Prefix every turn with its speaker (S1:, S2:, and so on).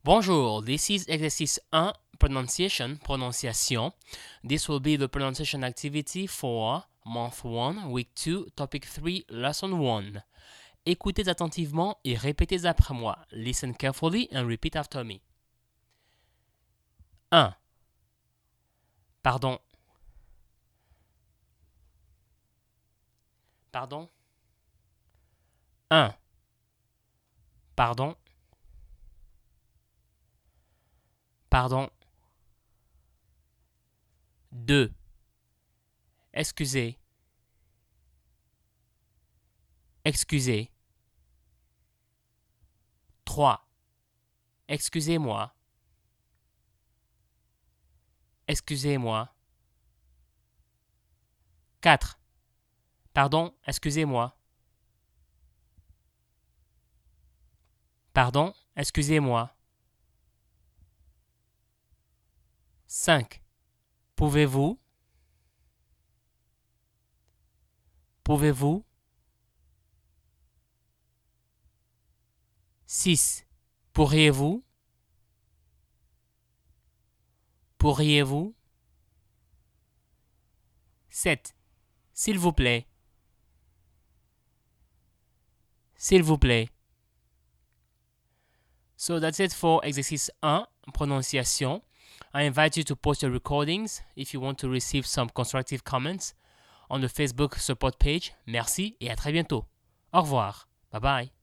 S1: Bonjour, this is exercise 1, prononciation. This will be the pronunciation activity for month 1, week 2, topic 3, lesson 1. Écoutez attentivement et répétez après moi. Listen carefully and repeat after me. 1. Pardon. Pardon. 1. Pardon. Pardon. 2. Excusez. Excusez. 3. Excusez-moi. Excusez-moi. 4. Pardon, excusez-moi. Pardon, excusez-moi. 5. Pouvez-vous? Pouvez-vous? 6. Pourriez-vous? Pourriez-vous? 7. S'il vous plaît. S'il vous plaît. So that's it for exercice 1, prononciation. I invite you to post your recordings if you want to receive some constructive comments on the Facebook support page. Merci et à très bientôt. Au revoir. Bye bye.